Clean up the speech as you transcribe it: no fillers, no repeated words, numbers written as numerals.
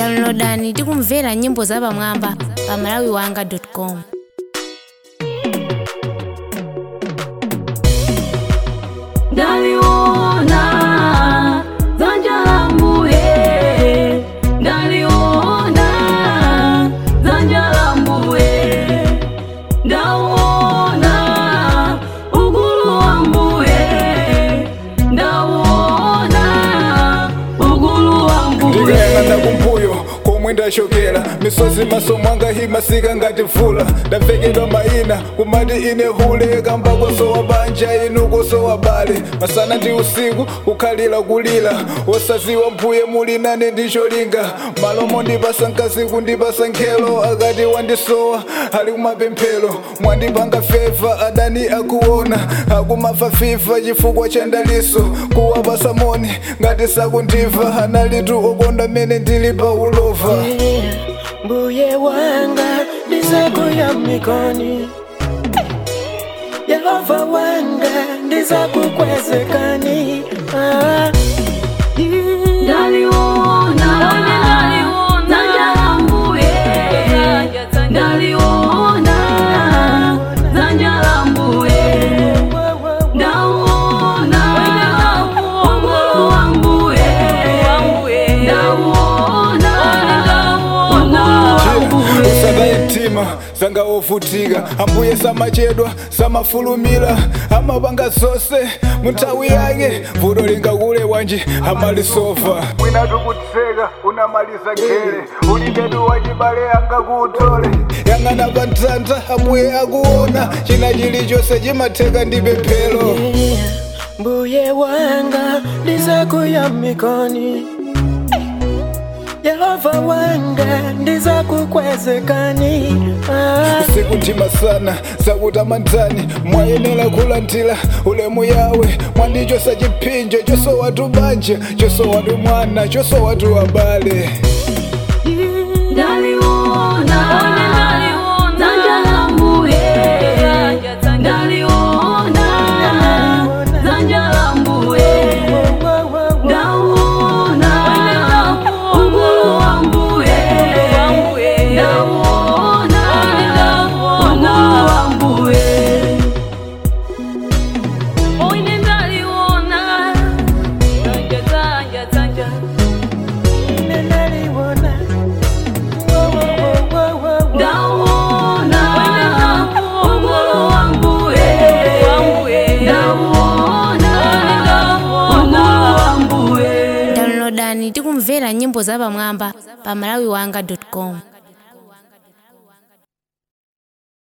Downloadani tikumvera nyimbo za pamwamba pa malawiwanga.com. Ndaliona dzanja la Mbuye, ndaliona dzanja la Mbuye, ndauona ukulu wa Mbuye, ndauona ukulu wa Mbuye. Ndikayang'ana kumbuyo komwe ndachokera, misozi maso mwanga himasika ngati mvula. Ndavekedwa mayina kumati ine hule, kamba kosowa banja inu kosowa bale. Masana ndi usiku kukhalira kulira, wosaziwa Mbuye muli nane ndicholinga. Malomo ndipasa mkazi kundipasa nkhelo, akati wandisowa ali kumapemphero. Mwandipanga feva adani akuona, akumafa fifa chifukwa cha ndaliso. Kuwapasa moni ngati sakundiva, analitu okonda mene ndili pa ulova. Mbuye wanga ndizakuyamikani, Yehova wanga ndizakukwezekani. Ndaliona dzanja la Mbuye, ndaliona dzanja la Mbuye, ndauona ukulu wa Mbuye, ndauona ukulu wa Mbuye. Usakayitima zanga ovutika, Ambuye samachedwa samafulumira, amapanga zonse muthawi yake. Vuto lingakule wanji amalisofa. Mwina tukutseka unamaliza gere, ulibedu wachibale angakutole. Yang'ana pa mtanda Ambuye akuona, china chilichonse chimatheka ndi pemphero. Mbuye wanga ndizakuyamikani, Yehova wanga ndizakukwezekani. Usiku ntima sana zakutamandani, mwayenera kulandira ulemu yawe. Mwandichosa chipinjo choso watu banja, choso watu mwana, choso watu abale. Ndaliona dzanja la Mbuye, ndaliona dzanja la Mbuye, ndauona ukulu wa Mbuye, ndauona ukulu wa Mbuye. Oine ndaliona dzanja ndauona ukulu wa Mbuye, ndauona ukulu wa Mbuye. Downloadani tikumvera nyimbo za pamwamba pa malawiwanga.com.